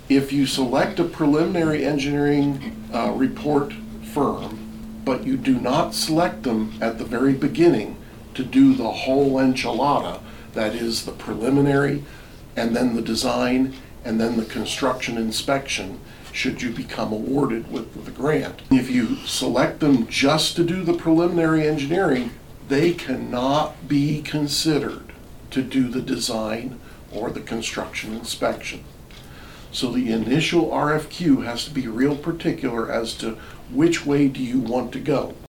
If you select a preliminary engineering report firm, but you do not select them at the very beginning to do the whole enchilada, that is the preliminary, and then the design, and then the construction inspection, should you become awarded with the grant. If you select them just to do the preliminary engineering, they cannot be considered to do the design or the construction inspection. So the initial RFQ has to be real particular as to which way do you want to go.